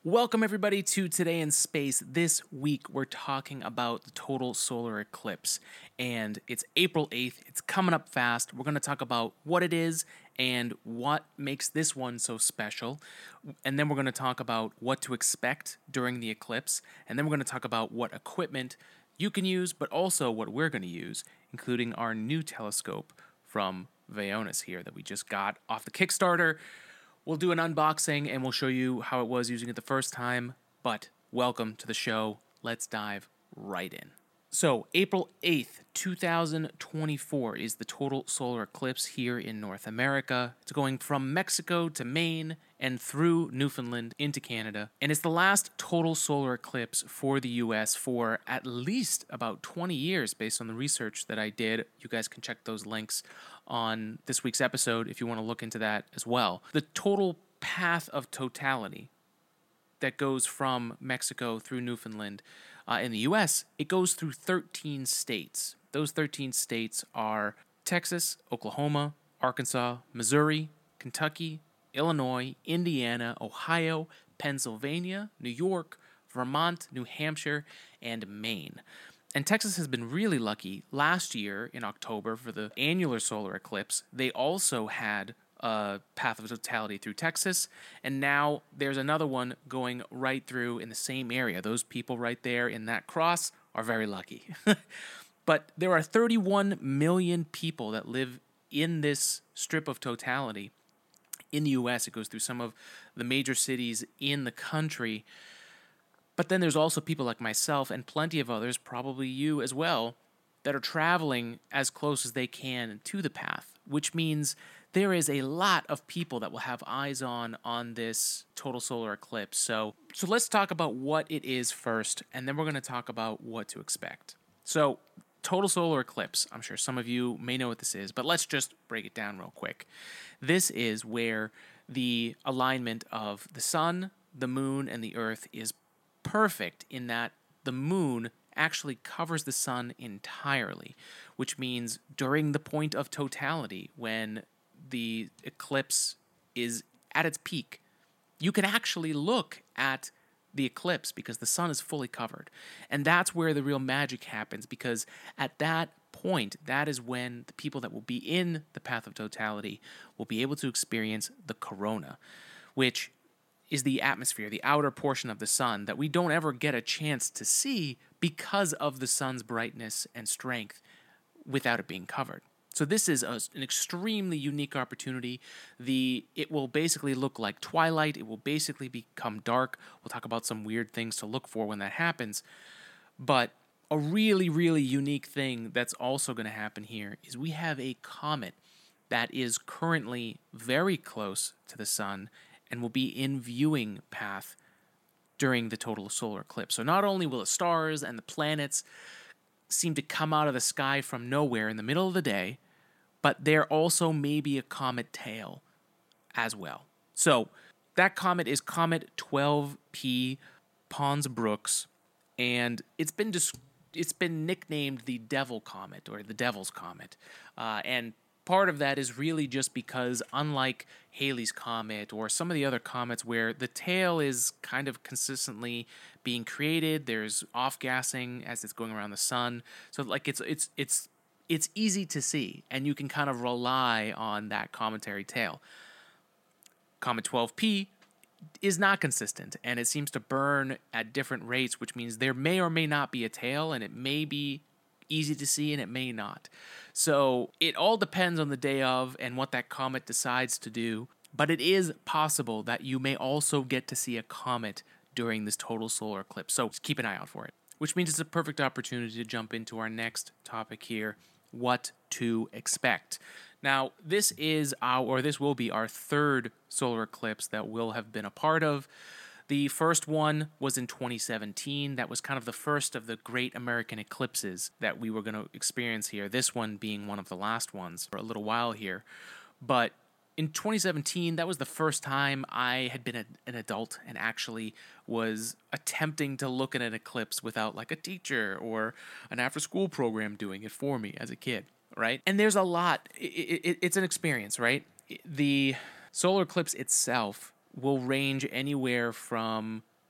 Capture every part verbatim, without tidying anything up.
Welcome, everybody, to Today in Space. This week, we're talking about the total solar eclipse, and it's April eighth. It's coming up fast. We're going to talk about what it is and what makes this one so special, and then we're going to talk about what to expect during the eclipse, and then we're going to talk about what equipment you can use, but also what we're going to use, including our new telescope from Vaonis here that we just got off the Kickstarter. We'll do an unboxing and we'll show you how it was using it the first time, but welcome to the show. Let's dive right in. So, April eighth, twenty twenty-four is the total solar eclipse here in North America. It's going from Mexico to Maine and through Newfoundland into Canada. And it's the last total solar eclipse for the U S for at least about twenty years based on the research that I did. You guys can check those links on this week's episode if you want to look into that as well. The total path of totality that goes from Mexico through Newfoundland uh, in the U S, it goes through thirteen states. Those thirteen states are Texas, Oklahoma, Arkansas, Missouri, Kentucky, Illinois, Indiana, Ohio, Pennsylvania, New York, Vermont, New Hampshire, and Maine. And Texas has been really lucky. Last year, in October, for the annular solar eclipse, they also had a path of totality through Texas, and now there's another one going right through in the same area. Those people right there in that cross are very lucky. But there are thirty-one million people that live in this strip of totality in the U S. It goes through some of the major cities in the country. But then there's also people like myself and plenty of others, probably you as well, that are traveling as close as they can to the path, which means there is a lot of people that will have eyes on on this total solar eclipse. So, so let's talk about what it is first, and then we're going to talk about what to expect. So, total solar eclipse, I'm sure some of you may know what this is, but let's just break it down real quick. This is where the alignment of the sun, the moon, and the earth is perfect in that the moon actually covers the sun entirely, which means during the point of totality, when the eclipse is at its peak, you can actually look at the eclipse because the sun is fully covered. And that's where the real magic happens, because at that point, that is when the people that will be in the path of totality will be able to experience the corona, which is the atmosphere, the outer portion of the sun that we don't ever get a chance to see because of the sun's brightness and strength without it being covered. So this is a, an extremely unique opportunity. The it will basically look like twilight. It will basically become dark. We'll talk about some weird things to look for when that happens. But a really, really unique thing that's also going to happen here is we have a comet that is currently very close to the sun and will be in viewing path during the total solar eclipse. So not only will the stars and the planets seem to come out of the sky from nowhere in the middle of the day, but there also may be a comet tail as well. So that comet is Comet twelve P Pons-Brooks, and it's been dis- it's been nicknamed the Devil Comet or the Devil's Comet, uh, and part of that is really just because, unlike Halley's Comet or some of the other comets where the tail is kind of consistently being created, there's off-gassing as it's going around the sun. So like it's it's it's it's easy to see, and you can kind of rely on that cometary tail. Comet twelve P is not consistent, and it seems to burn at different rates, which means there may or may not be a tail, and it may be easy to see and it may not. So it all depends on the day of and what that comet decides to do, but it is possible that you may also get to see a comet during this total solar eclipse. So keep an eye out for it, which means it's a perfect opportunity to jump into our next topic here, what to expect. Now, this is our, or this will be our third solar eclipse that we'll have been a part of. The first one was in twenty seventeen. That was kind of the first of the great American eclipses that we were going to experience here, this one being one of the last ones for a little while here. But in twenty seventeen, that was the first time I had been a, an adult and actually was attempting to look at an eclipse without like a teacher or an after-school program doing it for me as a kid, right? And there's a lot. It, it, it's an experience, right? The solar eclipse itself will range anywhere from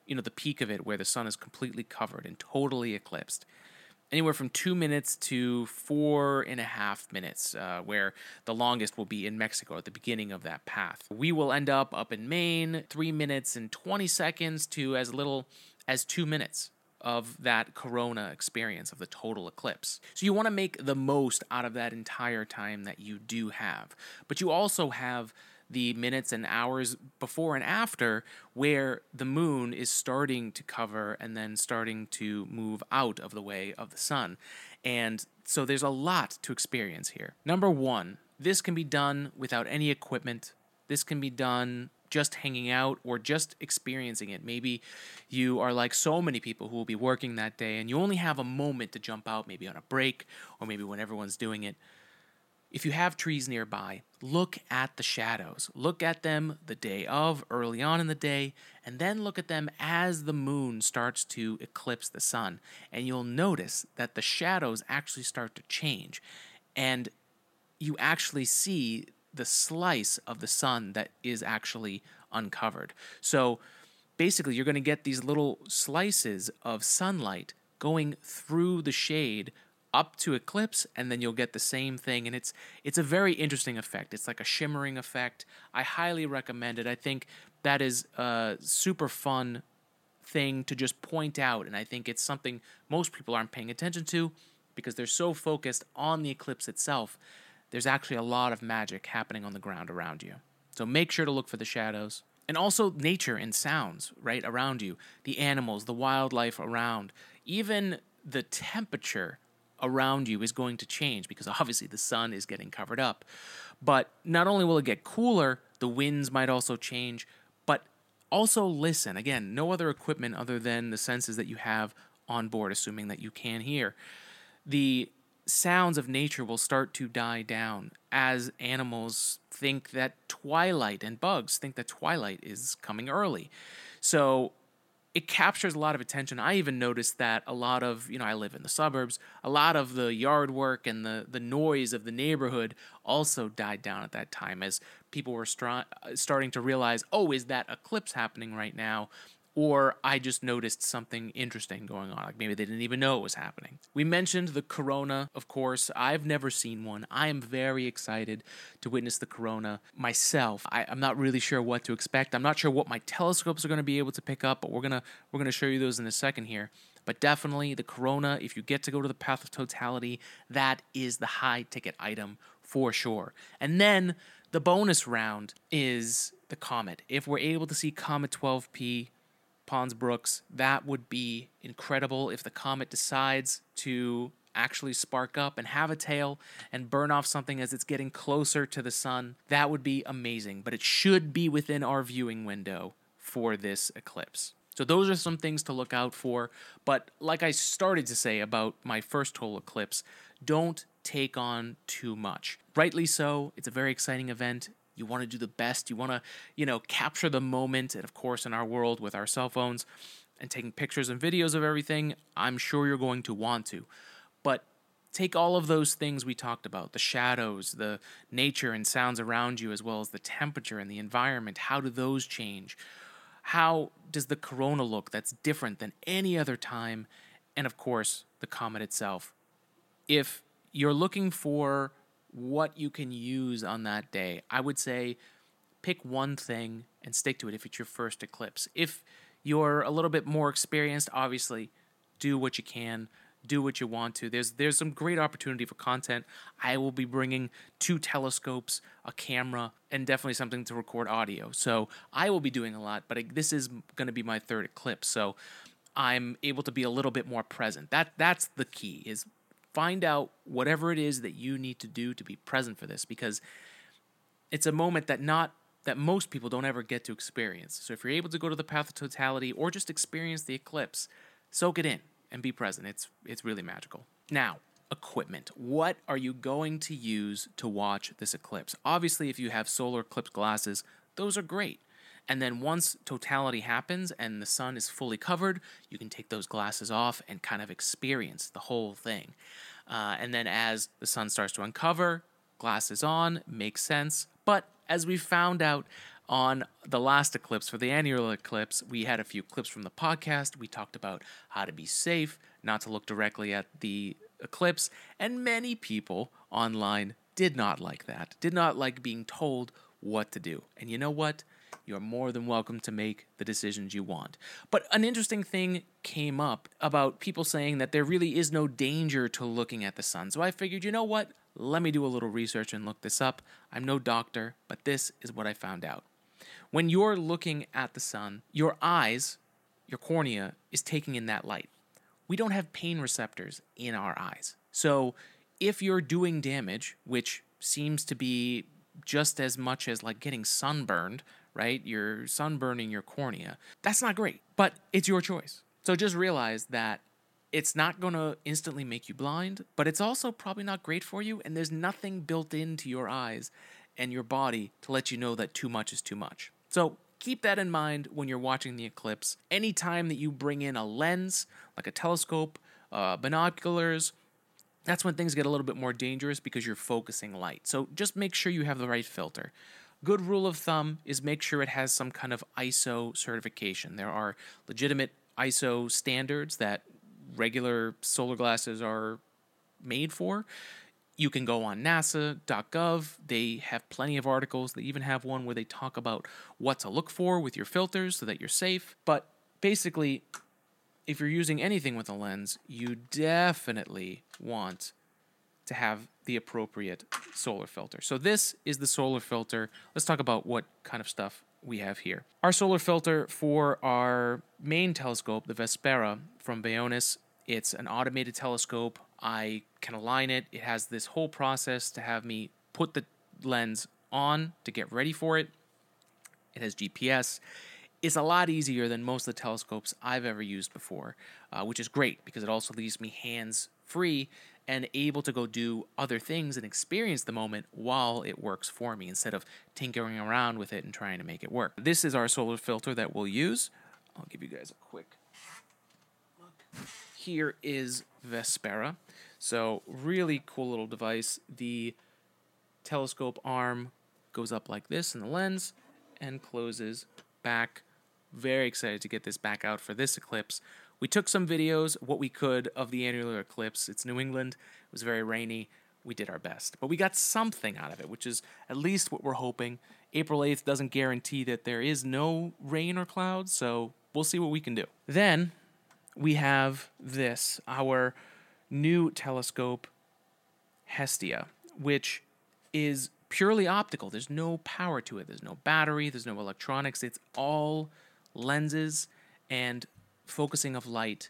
you know, the peak of it where the sun is completely covered and totally eclipsed. Anywhere from two minutes to four and a half minutes, uh, where the longest will be in Mexico at the beginning of that path. We will end up up in Maine, three minutes and twenty seconds to as little as two minutes of that corona experience of the total eclipse. So you want to make the most out of that entire time that you do have. But you also have the minutes and hours before and after where the moon is starting to cover and then starting to move out of the way of the sun. And so there's a lot to experience here. Number one, this can be done without any equipment. This can be done just hanging out or just experiencing it. Maybe you are like so many people who will be working that day and you only have a moment to jump out, maybe on a break or maybe when everyone's doing it. If you have trees nearby, look at the shadows. Look at them the day of, early on in the day, and then look at them as the moon starts to eclipse the sun. And you'll notice that the shadows actually start to change. And you actually see the slice of the sun that is actually uncovered. So basically, you're going to get these little slices of sunlight going through the shade up to eclipse, and then you'll get the same thing, and it's it's a very interesting effect. It's like a shimmering effect. I highly recommend it. I think that is a super fun thing to just point out, and I think it's something most people aren't paying attention to because they're so focused on the eclipse itself. There's actually a lot of magic happening on the ground around you. So make sure to look for the shadows. And also nature and sounds, right, around you. The animals, the wildlife around. Even the temperature around you is going to change because obviously the sun is getting covered up. But not only will it get cooler, the winds might also change, but also listen. Again, no other equipment other than the senses that you have on board, assuming that you can hear. The sounds of nature will start to die down as animals think that twilight and bugs think that twilight is coming early. So it captures a lot of attention. I even noticed that a lot of, you know, I live in the suburbs, a lot of the yard work and the, the noise of the neighborhood also died down at that time as people were str- starting to realize, oh, is that eclipse happening right now? Or I just noticed something interesting going on. Like maybe they didn't even know it was happening. We mentioned the corona, of course. I've never seen one. I am very excited to witness the corona myself. I, I'm not really sure what to expect. I'm not sure what my telescopes are going to be able to pick up, but we're gonna we're gonna show you those in a second here. But definitely the corona, if you get to go to the Path of Totality, that is the high ticket item for sure. And then the bonus round is the comet. If we're able to see Comet twelve P, Pons Brooks, that would be incredible if the comet decides to actually spark up and have a tail and burn off something as it's getting closer to the sun. That would be amazing, but it should be within our viewing window for this eclipse. So those are some things to look out for, but like I started to say about my first total eclipse, don't take on too much. Rightly so, it's a very exciting event. You want to do the best. You want to, you know, capture the moment. And of course, in our world with our cell phones and taking pictures and videos of everything, I'm sure you're going to want to. But take all of those things we talked about, the shadows, the nature and sounds around you, as well as the temperature and the environment. How do those change? How does the corona look that's different than any other time? And of course, the comet itself. If you're looking for what you can use on that day, I would say pick one thing and stick to it if it's your first eclipse. If you're a little bit more experienced, obviously, do what you can, do what you want to. There's there's some great opportunity for content. I will be bringing two telescopes, a camera, and definitely something to record audio. So I will be doing a lot, but this is going to be my third eclipse, so I'm able to be a little bit more present. That that's the key, is find out whatever it is that you need to do to be present for this, because it's a moment that not that most people don't ever get to experience. So if you're able to go to the Path of Totality or just experience the eclipse, soak it in and be present. It's it's really magical. Now, equipment. What are you going to use to watch this eclipse? Obviously, if you have solar eclipse glasses, those are great. And then once totality happens and the sun is fully covered, you can take those glasses off and kind of experience the whole thing. Uh, and then as the sun starts to uncover, glasses on, makes sense. But as we found out On the last eclipse, for the annual eclipse, we had a few clips from the podcast. We talked about how to be safe, not to look directly at the eclipse, and many people online did not like that, did not like being told what to do. And you know what? You're more than welcome to make the decisions you want. But an interesting thing came up about people saying that there really is no danger to looking at the sun. So I figured, you know what? Let me do a little research and look this up. I'm no doctor, but this is what I found out. When you're looking at the sun, your eyes, your cornea, is taking in that light. We don't have pain receptors in our eyes. So if you're doing damage, which seems to be just as much as like getting sunburned, right? You're sunburning your cornea. That's not great, but it's your choice. So just realize that it's not going to instantly make you blind, but it's also probably not great for you, and there's nothing built into your eyes and your body to let you know that too much is too much. So keep that in mind when you're watching the eclipse. Anytime that you bring in a lens, like a telescope, uh, binoculars, that's when things get a little bit more dangerous because you're focusing light. So just make sure you have the right filter. Good rule of thumb is make sure it has some kind of I S O certification. There are legitimate I S O standards that regular solar glasses are made for. You can go on nasa dot gov. They have plenty of articles. They even have one where they talk about what to look for with your filters so that you're safe. But basically, if you're using anything with a lens, you definitely want to have the appropriate solar filter. So this is the solar filter. Let's talk about what kind of stuff we have here. Our solar filter for our main telescope, the Vespera from Vaonis, it's an automated telescope. I can align it. It has this whole process to have me put the lens on to get ready for it. It has G P S. It's a lot easier than most of the telescopes I've ever used before, uh, which is great because it also leaves me hands-free and able to go do other things and experience the moment while it works for me instead of tinkering around with it and trying to make it work. This is our solar filter that we'll use. I'll give you guys a quick look. Here is Vespera. So really cool little device. The telescope arm goes up like this in the lens and closes back. Very excited to get this back out for this eclipse. We took some videos, what we could, of the annular eclipse. It's New England. It was very rainy. We did our best. But we got something out of it, which is at least what we're hoping. April eighth doesn't guarantee that there is no rain or clouds, so we'll see what we can do. Then we have this, our new telescope, Hestia, which is purely optical. There's no power to it. There's no battery. There's no electronics. It's all lenses and focusing of light.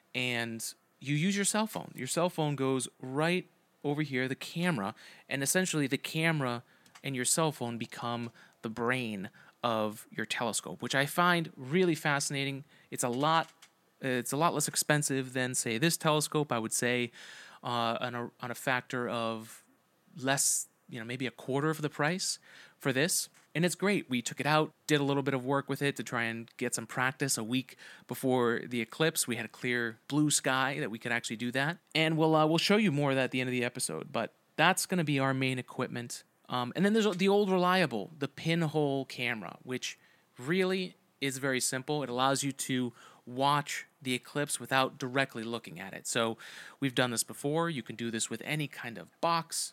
And you use your cell phone. Your cell phone goes right over here, the camera, and essentially the camera and your cell phone become the brain of your telescope, which I find really fascinating. It's a lot It's a lot less expensive than, say, this telescope. I would say uh, on a on a factor of less, you know, maybe a quarter of the price for this. And it's great. We took it out, did a little bit of work with it to try and get some practice a week before the eclipse. We had a clear blue sky that we could actually do that. And we'll uh, we'll show you more of that at the end of the episode. But that's going to be our main equipment. Um, and then there's the old reliable, the pinhole camera, which really is very simple. It allows you to watch the eclipse without directly looking at it. So we've done this before. You can do this with any kind of box.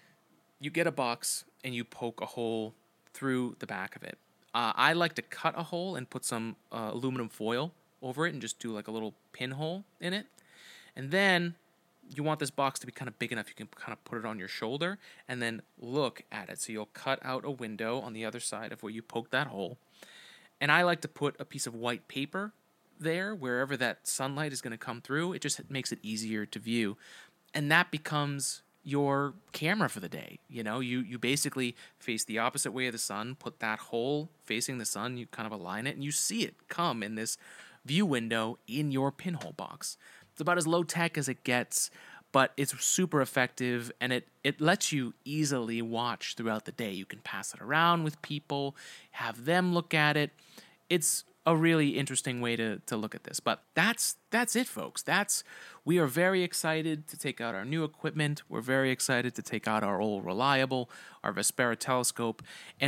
You get a box and you poke a hole through the back of it. Uh, I like to cut a hole and put some uh, aluminum foil over it and just do like a little pinhole in it. And then you want this box to be kind of big enough you can kind of put it on your shoulder and then look at it. So you'll cut out a window on the other side of where you poke that hole. And I like to put a piece of white paper there wherever that sunlight is going to come through. It just makes it easier to view. And that becomes your camera for the day. You know, you, you basically face the opposite way of the sun, put that hole facing the sun, you kind of align it, and you see it come in this view window in your pinhole box. It's about as low tech as it gets, but it's super effective, and it, it lets you easily watch throughout the day. You can pass it around with people, have them look at it. It's a really interesting way to, to look at this. But that's that's it, folks. That's we are very excited to take out our new equipment. We're very excited to take out our old reliable, our Vespera telescope. And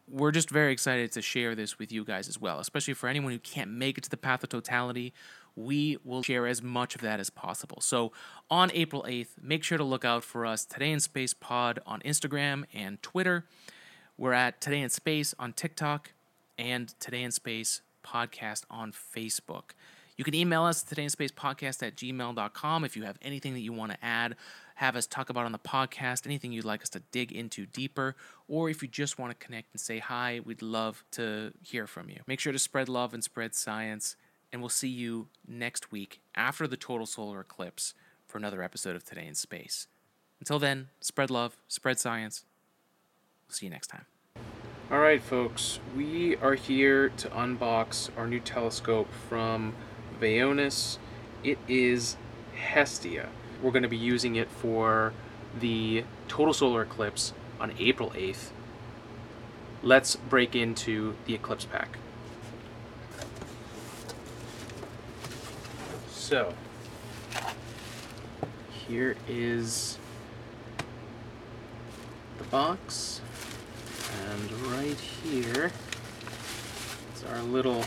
we're just very excited to share this with you guys as well, especially for anyone who can't make it to the Path of Totality. We will share as much of that as possible. So on April eighth, make sure to look out for us, Today in Space Pod on Instagram and Twitter. We're at Today in Space on TikTok and Today in Space Podcast on Facebook. You can email us, todayinspacepodcast at gmail dot com, if you have anything that you want to add, have us talk about on the podcast, anything you'd like us to dig into deeper, or if you just want to connect and say hi, we'd love to hear from you. Make sure to spread love and spread science, and we'll see you next week after the total solar eclipse for another episode of Today in Space. Until then, spread love, spread science. We'll see you next time. All right, folks, we are here to unbox our new telescope from Vaonis. It is Hestia. We're going to be using it for the total solar eclipse on April eighth. Let's break into the eclipse pack. So, here is the box, and right here is our little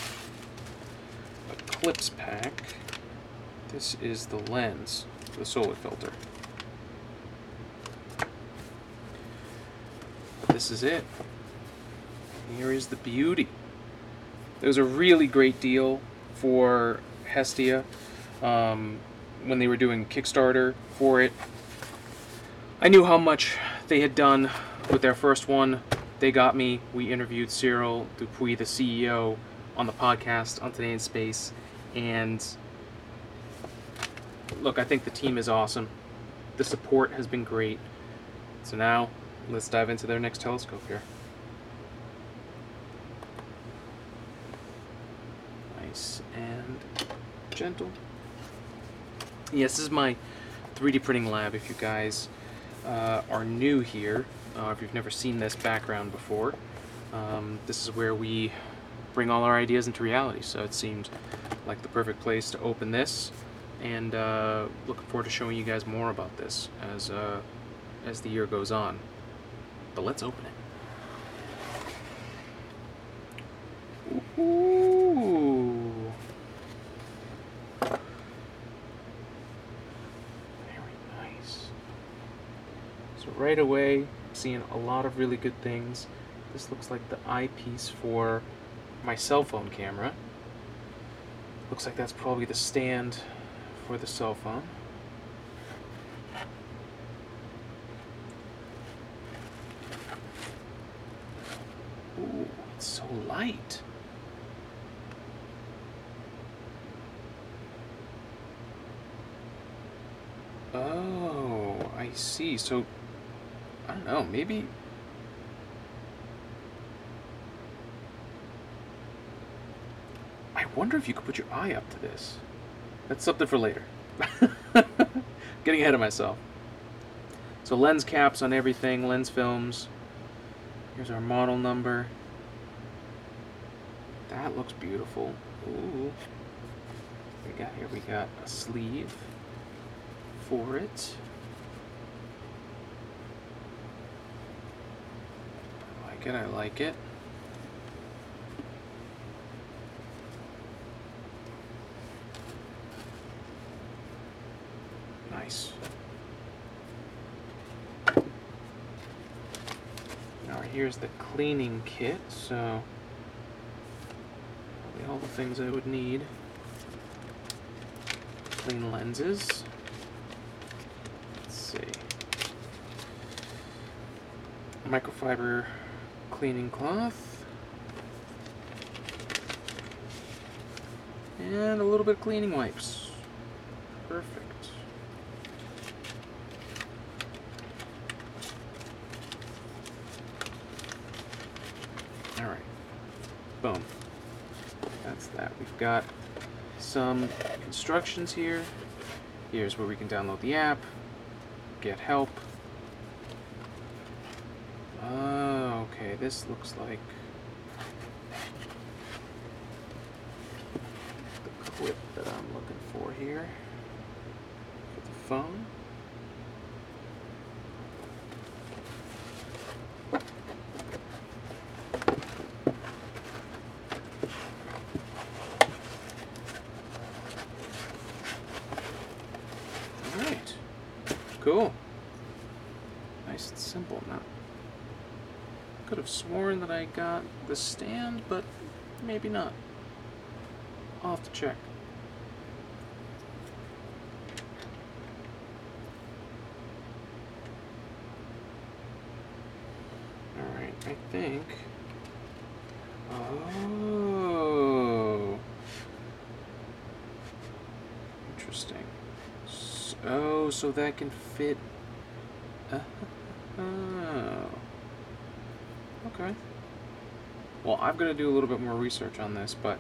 eclipse pack. This is the lens for the solar filter. This is it. Here is the beauty. It was a really great deal for Hestia um, when they were doing Kickstarter for it. I knew how much they had done with their first one. They got me. We interviewed Cyril Dupuis, the C E O, on the podcast on Today in Space. And look, I think the team is awesome. The support has been great. So now, let's dive into their next telescope here. Nice and gentle. Yes, this is my three D printing lab. If you guys uh, are new here, uh, if you've never seen this background before, um, this is where we bring all our ideas into reality. So it seemed like the perfect place to open this, and uh, looking forward to showing you guys more about this as uh, as the year goes on. But let's open it. Ooh. Very nice. So right away, I'm seeing a lot of really good things. This looks like the eyepiece for my cell phone camera. Looks like that's probably the stand for the cell phone. Ooh, it's so light. Oh, I see. So, I don't know, maybe... I wonder if you could put your eye up to this. That's something for later. Getting ahead of myself. So lens caps on everything, lens films. Here's our model number. That looks beautiful. Ooh. We got here, we got a sleeve for it. I like it, I like it. Nice. Now here's the cleaning kit, so probably all the things I would need. Clean lenses. Let's see. Microfiber cleaning cloth. And a little bit of cleaning wipes. Perfect. Alright, boom. That's that. We've got some instructions here. Here's where we can download the app, get help. Oh, okay, this looks like the clip that I'm looking for here for the phone. Cool. Nice and simple. Now, could have sworn that I got the stand, but maybe not. I'll have to check. Alright, I think... Oh... Interesting. So, oh, so that can fit... Uh, oh... Okay. Well, I've got to do a little bit more research on this, but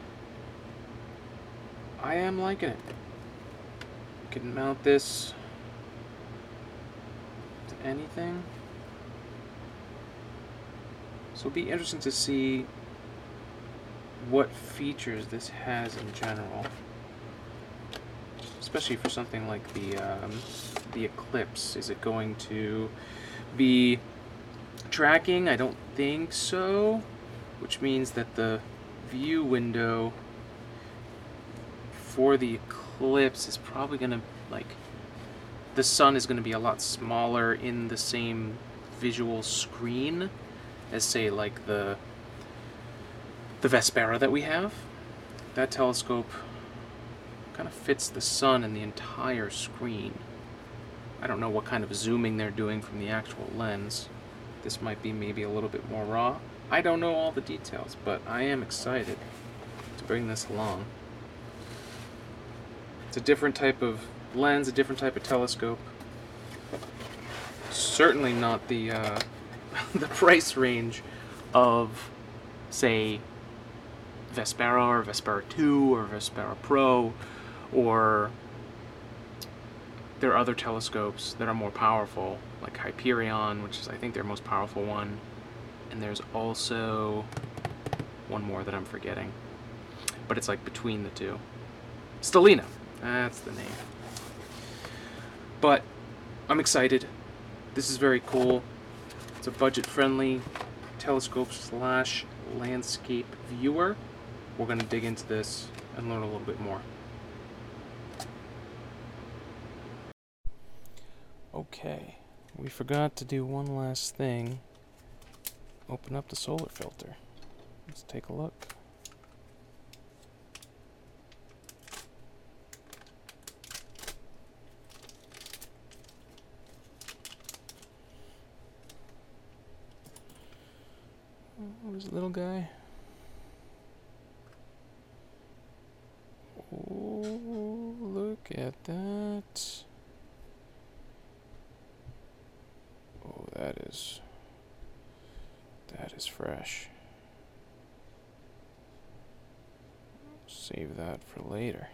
I am liking it. You can mount this to anything. So it'll be interesting to see what features this has in general, especially for something like the um, the Eclipse. Is it going to be tracking? I don't think so, which means that the view window for the Eclipse is probably going to, like, the sun is going to be a lot smaller in the same visual screen as, say, like the the Vespera that we have. That telescope kind of fits the sun in the entire screen. I don't know what kind of zooming they're doing from the actual lens. This might be maybe a little bit more raw. I don't know all the details, but I am excited to bring this along. It's a different type of lens, a different type of telescope. Certainly not the uh, the price range of, say, Vespera or Vespera two or Vespera Pro, or there are other telescopes that are more powerful, like Hyperion, which is, I think, their most powerful one. And there's also one more that I'm forgetting, but it's like between the two. Stellina, that's the name. But I'm excited. This is very cool. It's a budget-friendly telescope slash landscape viewer. We're going to dig into this and learn a little bit more. Okay, we forgot to do one last thing. Open up the solar filter. Let's take a look. Where's the little guy? Oh, look at that. Oh, that is... That is fresh. Save that for later.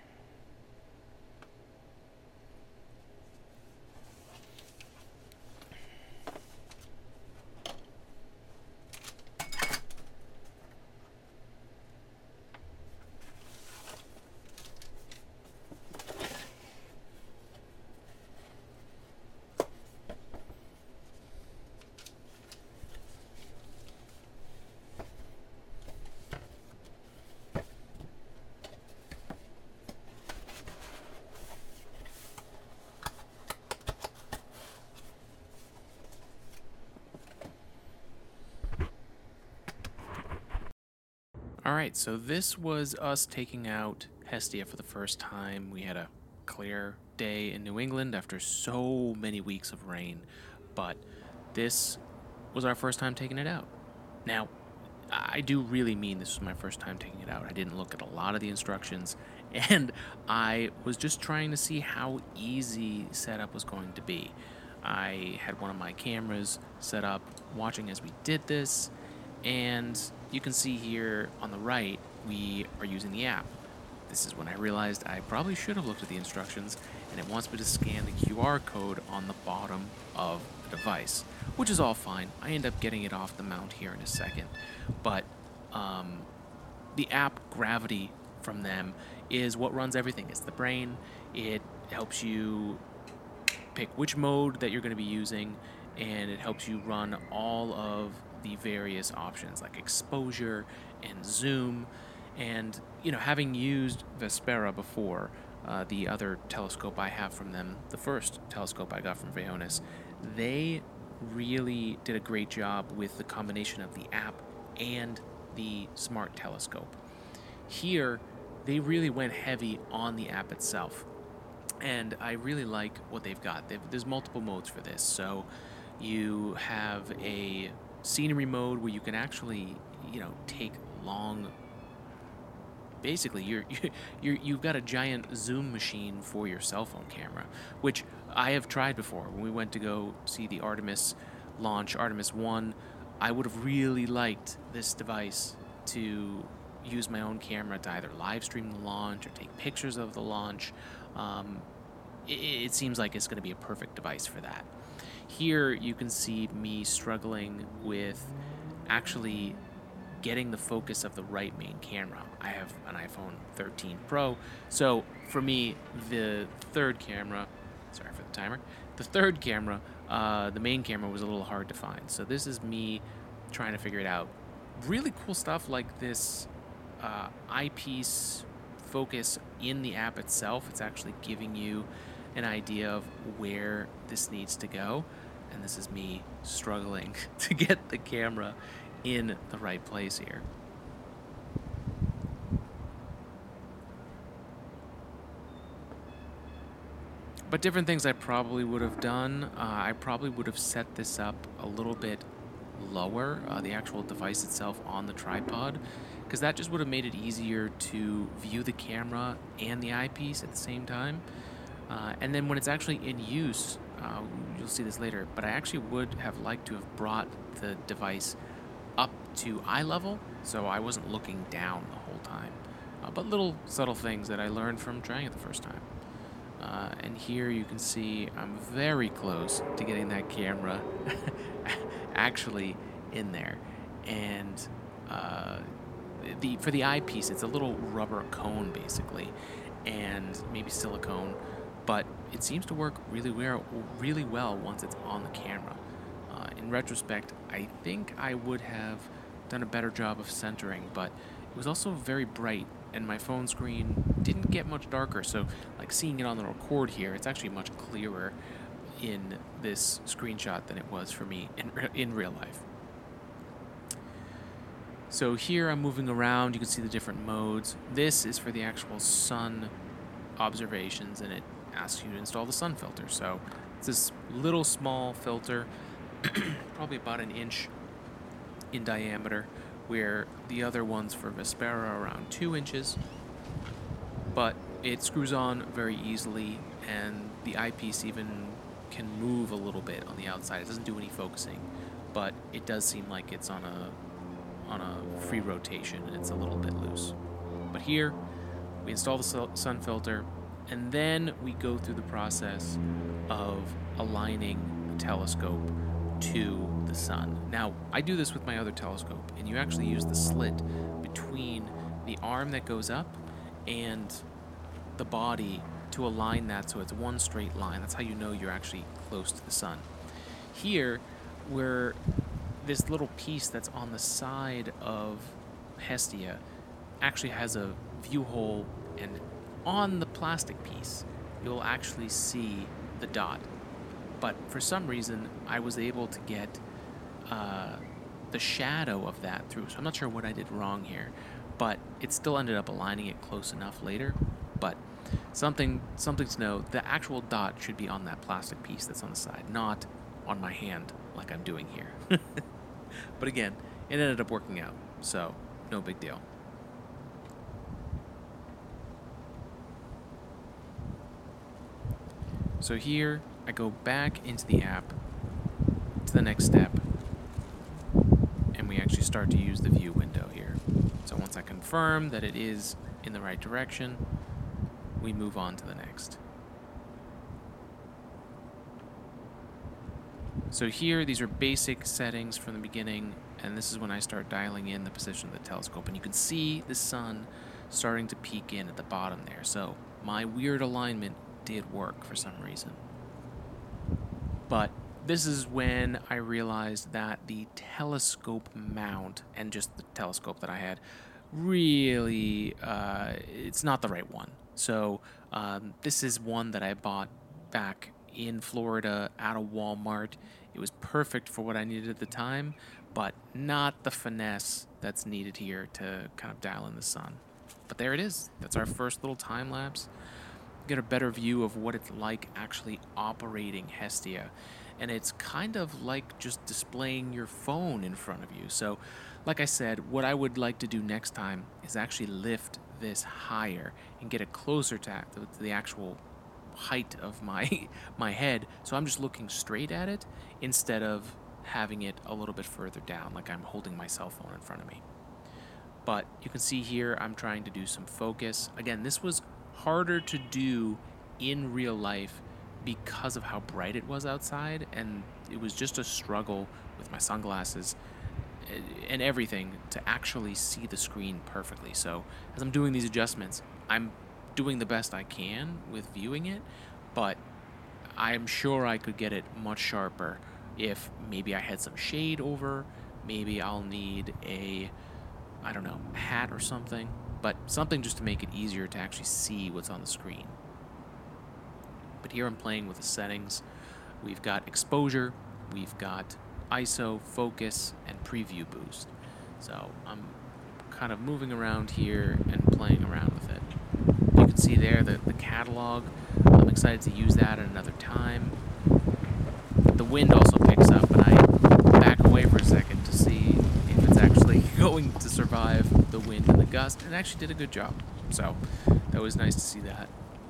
Alright, so this was us taking out Hestia for the first time. We had a clear day in New England after so many weeks of rain, but this was our first time taking it out. Now, I do really mean this was my first time taking it out. I didn't look at a lot of the instructions, and I was just trying to see how easy setup was going to be. I had one of my cameras set up watching as we did this, and you can see here on the right, we are using the app. This is when I realized I probably should have looked at the instructions, and it wants me to scan the Q R code on the bottom of the device, which is all fine. I end up getting it off the mount here in a second. But um, the app Gravity from them is what runs everything. It's the brain. It helps you pick which mode that you're going to be using, and it helps you run all of the various options like exposure and zoom. And, you know, having used Vespera before, uh, the other telescope I have from them, the first telescope I got from Vaonis, they really did a great job with the combination of the app and the smart telescope. Here, they really went heavy on the app itself, and I really like what they've got. They've, there's multiple modes for this, so you have a scenery mode where you can actually, you know, take long. Basically, you're, you're you've got a giant zoom machine for your cell phone camera, which I have tried before. When we went to go see the Artemis launch, Artemis one, I would have really liked this device to use my own camera to either live stream the launch or take pictures of the launch. Um, it, it seems like it's going to be a perfect device for that. Here you can see me struggling with actually getting the focus of the right main camera. I have an iPhone thirteen Pro, so for me, the third camera, sorry for the timer, the third camera, uh, the main camera was a little hard to find. So this is me trying to figure it out. Really cool stuff like this uh, eyepiece focus in the app itself. It's actually giving you an idea of where this needs to go. And this is me struggling to get the camera in the right place here. But different things I probably would have done. Uh, I probably would have set this up a little bit lower, uh, the actual device itself on the tripod, because that just would have made it easier to view the camera and the eyepiece at the same time. Uh, and then when it's actually in use, uh, you'll see this later, but I actually would have liked to have brought the device up to eye level, so I wasn't looking down the whole time. Uh, but little subtle things that I learned from trying it the first time. Uh, and here you can see I'm very close to getting that camera actually in there. And uh, the for the eyepiece, it's a little rubber cone basically, and maybe silicone, but it seems to work really well, really well once it's on the camera. Uh, in retrospect, I think I would have done a better job of centering, but it was also very bright, and my phone screen didn't get much darker, so like seeing it on the record here, it's actually much clearer in this screenshot than it was for me in, in real life. So here I'm moving around, you can see the different modes. This is for the actual sun observations, and it asks you to install the sun filter. So it's this little small filter, probably about an inch in diameter, where the other ones for Vespera are around two inches. But it screws on very easily, and the eyepiece even can move a little bit on the outside. It doesn't do any focusing, but it does seem like it's on a on a free rotation, and it's a little bit loose. But here, we install the sun filter, and then we go through the process of aligning the telescope to the sun. Now, I do this with my other telescope, and you actually use the slit between the arm that goes up and the body to align that so it's one straight line. That's how you know you're actually close to the sun. Here, we're this little piece that's on the side of Hestia actually has a view hole, and on the plastic piece, you'll actually see the dot. But for some reason, I was able to get uh, the shadow of that through. So I'm not sure what I did wrong here, but it still ended up aligning it close enough later. But something, something to know, the actual dot should be on that plastic piece that's on the side, not on my hand like I'm doing here. But again, it ended up working out, so no big deal. So here, I go back into the app to the next step, and we actually start to use the view window here. So once I confirm that it is in the right direction, we move on to the next. So here, these are basic settings from the beginning, and this is when I start dialing in the position of the telescope. And you can see the sun starting to peek in at the bottom there. So my weird alignment did work for some reason. But this is when I realized that the telescope mount, and just the telescope that I had, really, uh, it's not the right one. So um, this is one that I bought back in Florida at a Walmart. It was perfect for what I needed at the time, but not the finesse that's needed here to kind of dial in the sun. But there it is. That's our first little time lapse. Get a better view of what it's like actually operating Hestia. And it's kind of like just displaying your phone in front of you. So, like I said, what I would like to do next time is actually lift this higher and get it closer to the actual height of my my head. So I'm just looking straight at it instead of having it a little bit further down, like I'm holding my cell phone in front of me. But you can see here I'm trying to do some focus. Again, this was harder to do in real life because of how bright it was outside, and it was just a struggle with my sunglasses and everything to actually see the screen perfectly. So as I'm doing these adjustments, I'm doing the best I can with viewing it, but I'm sure I could get it much sharper if maybe I had some shade over. Maybe I'll need a, I don't know, hat or something, but something just to make it easier to actually see what's on the screen. But here I'm playing with the settings. We've got exposure, we've got I S O, focus, and preview boost. So I'm kind of moving around here and playing around with it. You can see there the, the catalog. I'm excited to use that at another time. The wind also picks up, and I back away for a second to see if it's actually going to survive the wind and the gust, and it actually did a good job. So that was nice to see that.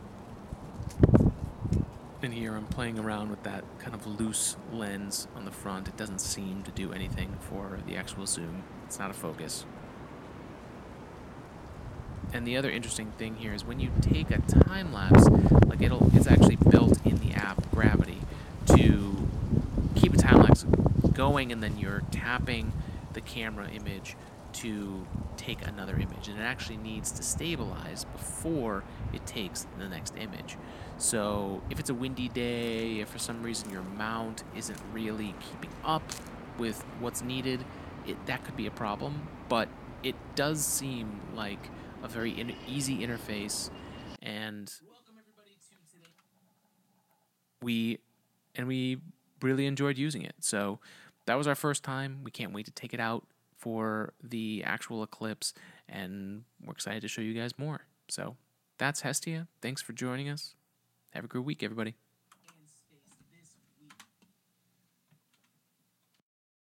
And here I'm playing around with that kind of loose lens on the front. It doesn't seem to do anything for the actual zoom. It's not a focus. And the other interesting thing here is when you take a time lapse, like it'll, it's actually built in the app Gravity to keep a time lapse going, and then you're tapping the camera image to take another image, and it actually needs to stabilize before it takes the next image. So if it's a windy day, if for some reason your mount isn't really keeping up with what's needed, it, that could be a problem. But it does seem like a very in- easy interface, and we and we really enjoyed using it. So that was our first time. We can't wait to take it out for the actual eclipse, and we're excited to show you guys more. So that's Hestia. Thanks for joining us. Have a great week, everybody.